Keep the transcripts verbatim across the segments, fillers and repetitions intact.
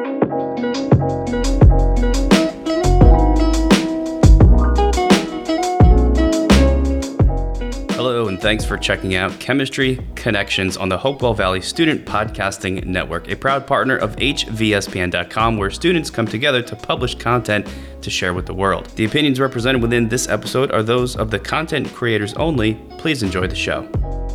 Hello, and thanks for checking out Chemistry Connections on the Hopewell Valley Student Podcasting Network, a proud partner of H V S P N dot com, where students come together to publish content to share with the world. The opinions represented within this episode are those of the content creators only. Please enjoy the show.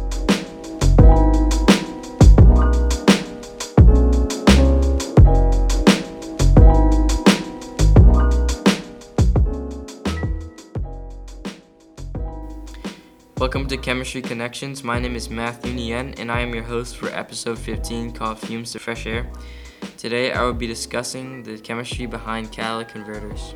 Welcome to Chemistry Connections. My name is Matthew Nguyen, and I am your host for episode fifteen called Fumes to Fresh Air. Today I will be discussing the chemistry behind catalytic converters.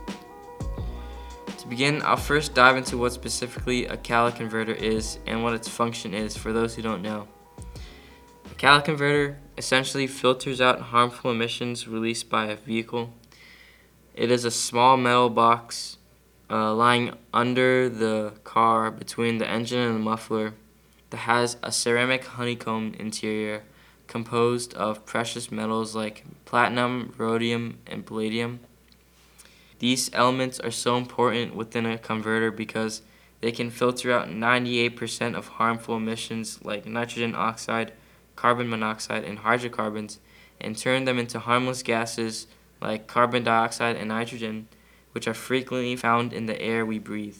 To begin, I'll first dive into what specifically a catalytic converter is and what its function is for those who don't know. A catalytic converter essentially filters out harmful emissions released by a vehicle. It is a small metal box Uh, lying under the car between the engine and the muffler that has a ceramic honeycomb interior composed of precious metals like platinum, rhodium, and palladium. These elements are so important within a converter because they can filter out ninety-eight percent of harmful emissions like nitrogen oxide, carbon monoxide, and hydrocarbons and turn them into harmless gases like carbon dioxide and nitrogen, which are frequently found in the air we breathe.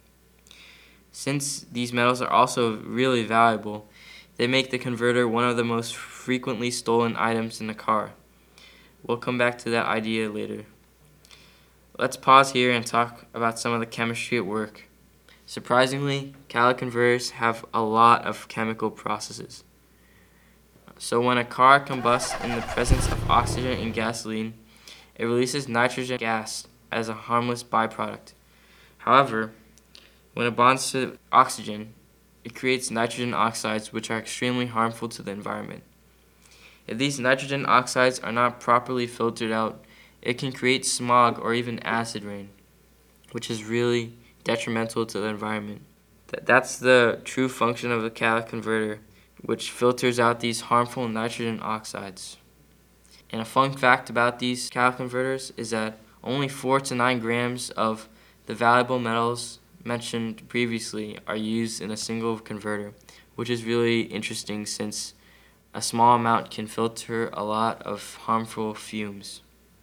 Since these metals are also really valuable, they make the converter one of the most frequently stolen items in a car. We'll come back to that idea later. Let's pause here and talk about some of the chemistry at work. Surprisingly, catalytic converters have a lot of chemical processes. So when a car combusts in the presence of oxygen and gasoline, it releases nitrogen gas as a harmless byproduct. However, when it bonds to oxygen, it creates nitrogen oxides, which are extremely harmful to the environment. If these nitrogen oxides are not properly filtered out, it can create smog or even acid rain, which is really detrimental to the environment. That's the true function of the catalytic converter, which filters out these harmful nitrogen oxides. And a fun fact about these catalytic converters is that only four to nine grams of the valuable metals mentioned previously are used in a single converter, which is really interesting since a small amount can filter a lot of harmful fumes.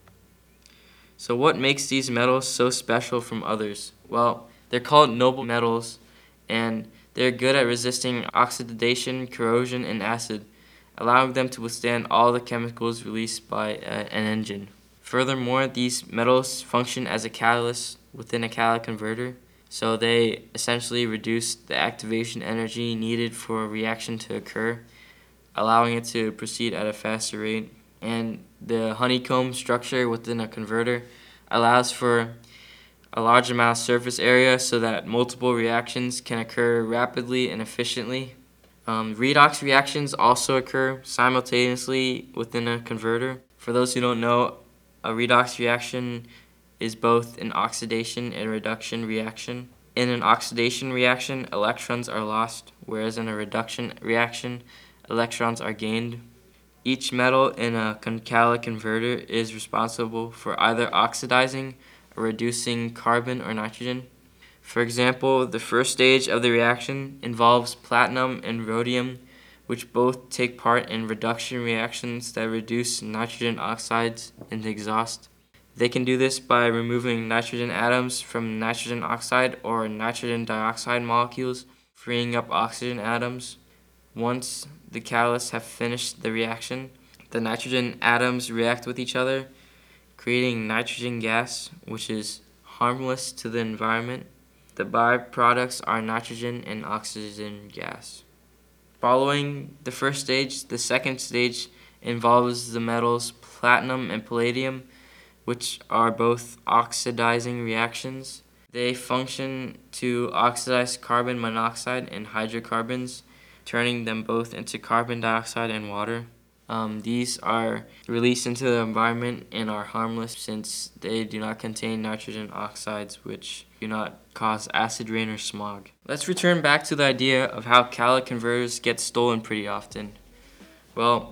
So what makes these metals so special from others? Well, they're called noble metals, and they're good at resisting oxidation, corrosion, and acid, allowing them to withstand all the chemicals released by uh, an engine. Furthermore, these metals function as a catalyst within a catalytic converter, so they essentially reduce the activation energy needed for a reaction to occur, allowing it to proceed at a faster rate. And the honeycomb structure within a converter allows for a large amount of surface area so that multiple reactions can occur rapidly and efficiently. Um, redox reactions also occur simultaneously within a converter. For those who don't know, a redox reaction is both an oxidation and reduction reaction. In an oxidation reaction, electrons are lost, whereas in a reduction reaction, electrons are gained. Each metal in a catalytic converter is responsible for either oxidizing or reducing carbon or nitrogen. For example, the first stage of the reaction involves platinum and rhodium, which both take part in reduction reactions that reduce nitrogen oxides in the exhaust. They can do this by removing nitrogen atoms from nitrogen oxide or nitrogen dioxide molecules, freeing up oxygen atoms. Once the catalysts have finished the reaction, the nitrogen atoms react with each other, creating nitrogen gas, which is harmless to the environment. The byproducts are nitrogen and oxygen gas. Following the first stage, the second stage involves the metals platinum and palladium, which are both oxidizing reactions. They function to oxidize carbon monoxide and hydrocarbons, turning them both into carbon dioxide and water. Um, these are released into the environment and are harmless since they do not contain nitrogen oxides, which do not cause acid rain or smog. Let's return back to the idea of how catalytic converters get stolen pretty often. Well,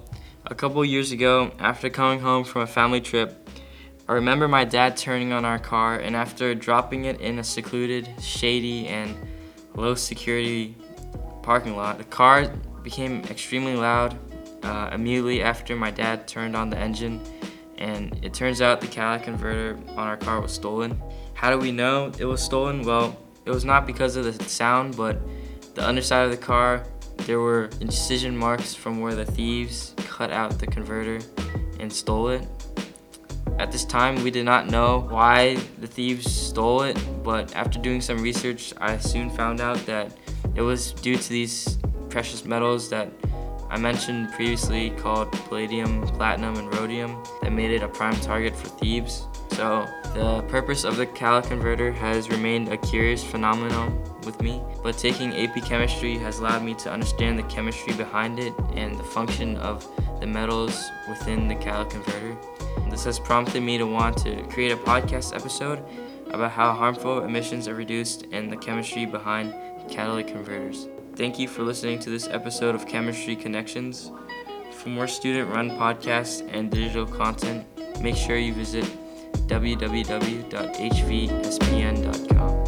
A couple years ago, after coming home from a family trip, I remember my dad turning on our car, and after dropping it in a secluded, shady, and low security parking lot, the car became extremely loud uh, immediately after my dad turned on the engine, and it turns out the catalytic converter on our car was stolen. How do we know it was stolen? Well, it was not because of the sound, but the underside of the car, there were incision marks from where the thieves cut out the converter and stole it. At this time, we did not know why the thieves stole it, but after doing some research, I soon found out that it was due to these precious metals that I mentioned previously called palladium, platinum, and rhodium that made it a prime target for thieves. So the purpose of the catalytic converter has remained a curious phenomenon with me, but taking A P Chemistry has allowed me to understand the chemistry behind it and the function of the metals within the catalytic converter. This has prompted me to want to create a podcast episode about how harmful emissions are reduced and the chemistry behind catalytic converters. Thank you for listening to this episode of Chemistry Connections. For more student-run podcasts and digital content, make sure you visit w w w dot h v s p n dot com.